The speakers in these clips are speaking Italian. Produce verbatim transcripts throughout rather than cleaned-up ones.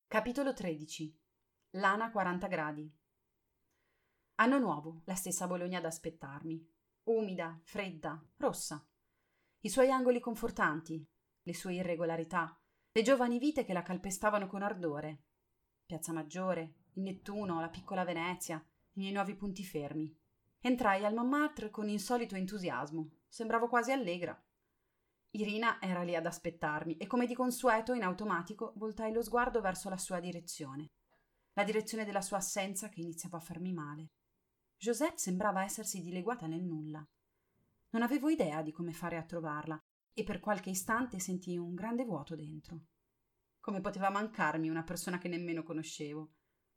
Capitolo tredici. Lana quaranta gradi. Anno nuovo, la stessa Bologna ad aspettarmi. Umida, fredda, rossa. I suoi angoli confortanti, le sue irregolarità, le giovani vite che la calpestavano con ardore. Piazza Maggiore, il Nettuno, la piccola Venezia, i miei nuovi punti fermi. Entrai al Montmartre con insolito entusiasmo. Sembravo quasi allegra. Irina era lì ad aspettarmi e, come di consueto, in automatico voltai lo sguardo verso la sua direzione. La direzione della sua assenza che iniziava a farmi male. Josette sembrava essersi dileguata nel nulla. Non avevo idea di come fare a trovarla e per qualche istante sentii un grande vuoto dentro. Come poteva mancarmi una persona che nemmeno conoscevo?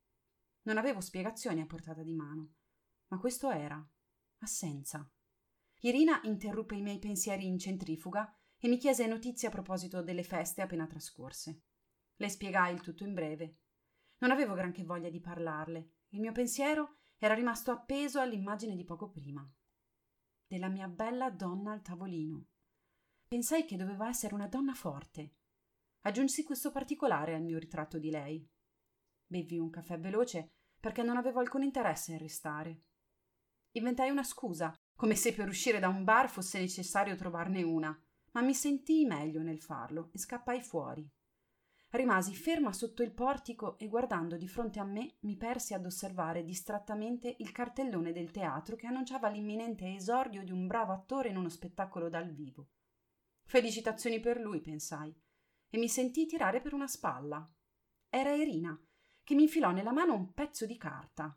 Non avevo spiegazioni a portata di mano, ma questo era assenza. Irina interruppe i miei pensieri in centrifuga e mi chiese notizie a proposito delle feste appena trascorse. Le spiegai il tutto in breve. Non avevo granché voglia di parlarle. Il mio pensiero era rimasto appeso all'immagine di poco prima, della mia bella donna al tavolino. Pensai che doveva essere una donna forte. Aggiunsi questo particolare al mio ritratto di lei. Bevvi un caffè veloce perché non avevo alcun interesse in restare. Inventai una scusa, come se per uscire da un bar fosse necessario trovarne una, ma mi sentii meglio nel farlo e scappai fuori. Rimasi ferma sotto il portico e, guardando di fronte a me, mi persi ad osservare distrattamente il cartellone del teatro che annunciava l'imminente esordio di un bravo attore in uno spettacolo dal vivo. Felicitazioni per lui, pensai, e mi sentii tirare per una spalla. Era Irina, che mi infilò nella mano un pezzo di carta.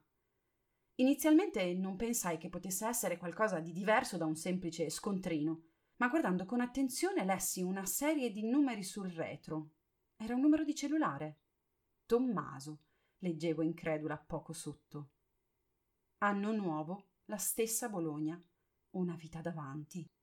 Inizialmente non pensai che potesse essere qualcosa di diverso da un semplice scontrino, ma guardando con attenzione lessi una serie di numeri sul retro. Era un numero di cellulare. Tommaso, leggevo incredula poco sotto. Anno nuovo, la stessa Bologna, una vita davanti.